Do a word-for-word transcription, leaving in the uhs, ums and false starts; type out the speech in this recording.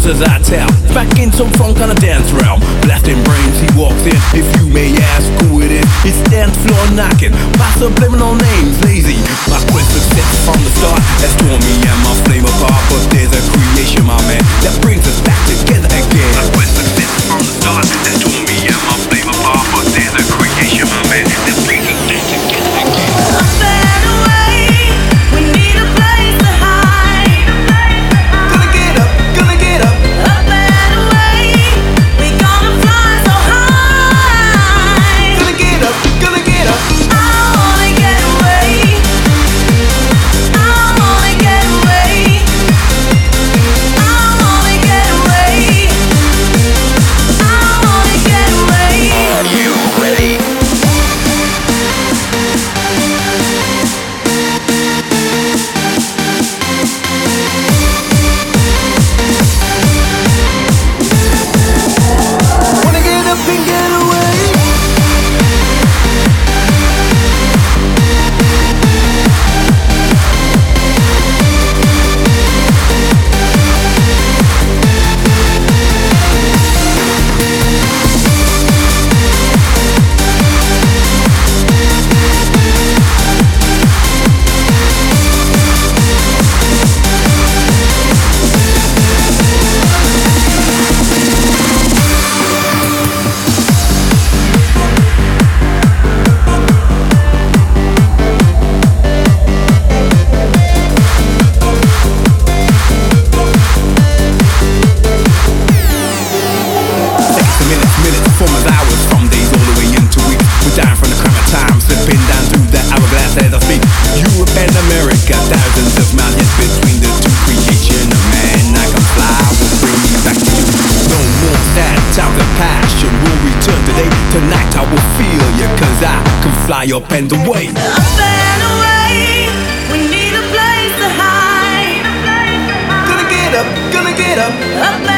stories as I tell. Back in some funk on a dance realm. Blasting brains, he walks in. If you may ask who it is, it's dance floor knocking. My subliminal name's Lazy. My quest success from the start has torn me and my flame apart. But there's a creation, my man, that brings us back together again. My quest success from the start has torn me and my flame apart. But there's a creation, my man, that brings us back together again. Up and away, we need a place to hide. Gonna get up, gonna get up. Up and away, we gonna fly so high. Gonna get up, gonna get up. I wanna get away. I wanna get away. I wanna get away. I wanna get away. Are you ready? Wanna get up and get away. Minutes, minutes, performance hours, from days all the way into weeks. We're down from the crime of time, slipping down through the hourglass as I speak. Europe and America, thousands of miles yet between the two. Creation of man, I can fly, will bring me back to you. No more sad times of passion will return today. Tonight I will feel you, cause I can fly your pen away. Up and away, we need a place to hide. Gonna get up, gonna get up. Up